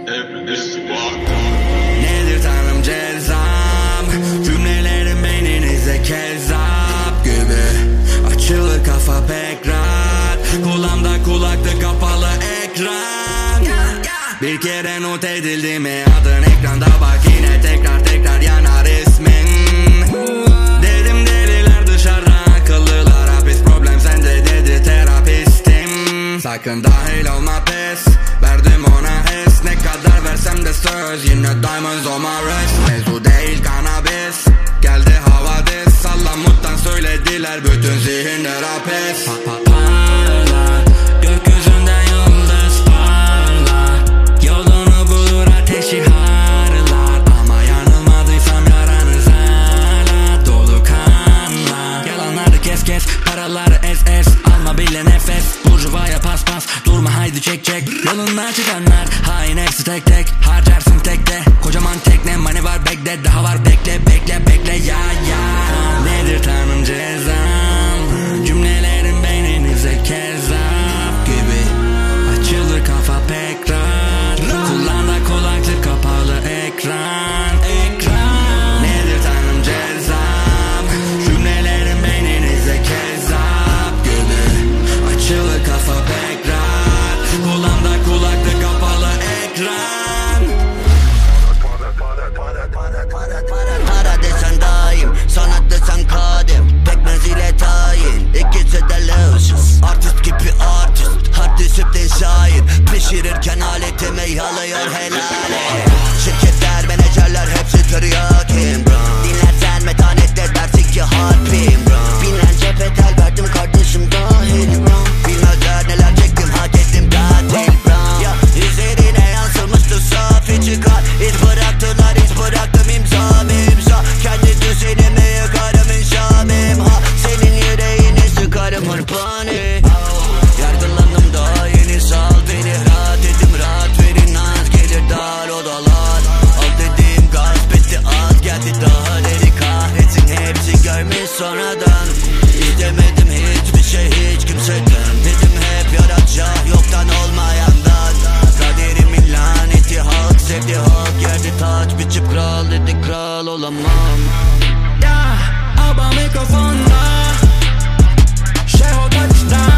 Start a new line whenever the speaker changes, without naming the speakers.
Nedir tanrım cezam? Cümlelerim beyninize kezzap gibi. Açılır kafa pek rahat. Kulağımda kulaklık kapalı ekran. Bir kere not edildi mi adın ekranda, bak yine tekrar yanar ismin. Dedim deliler dışarıda, akıllılar hapis, problem sende dedi terapistim. Sakın dahil olma pes, verdim ona es. Ne kadar versem de söz, yine diamonds on my wrist. Mevzu değil kanabis, geldi havadis. Sallamuttan söylediler bütün zihinler hapis. Parlar, gökyüzünden yıldız parlar. Yolunu bulur ateşi harlar. Ama yanılmadıysam yaranız hala dolu kanla. Yalanları kes, paraları es. Alma bile nefes, burjuvaya paspas. Durma haydi çek yolundan çıkanlar hain hepsi tek harcarsın tekte. Kocaman tekne money var bekle, daha var bekle ya. Nedir tanrım cezam? Cümlelerim beyninize kezzap gibi. Açılır kafa pek rahat. Kulağında kulaklık kapalı ekran. Nedir tanrım cezam? Cümlelerim beyninize kezzap gibi. Açılır kafa pek rahat. Kulağımda kulaklık kapalı ekran.
Para desen daim, sanat desen kadim. Pekmez ile tayin, ikisi de lotion. Artist gibi artist, hard disiplin şair. Pişirirken aletimi yalıyor helali. Şirketler, menajerler hepsi tiryakim. Dinlersen metanetle dersin ki harpim. Binlerce petal verdim kardeşim dahil. Bilmezler neler çektim, hak ettim tatil. Ya üzerine yansımıştı safi çıkar. İz bıraktım imza. Kendi düzenimi yıkarım inşamim. Senin yüreğini sıkarım hırpani. Yargılandım daha yeni, sal beni. Rahat edim, rahat verin az. Gelir dar odalar. Al dediğim gasp etti, az geldi daha deli. Kahretsin hepsi görmüş sonradan. İstemedim hiçbir şey hiç kimseden. Dedim hep yaratacak yoktan olmayandan. Kaderimin laneti halk sevdi, halk yerdi taç biçip kral dedi, kral olamam.
Ya, aba mikrofonda Şeho touchdown.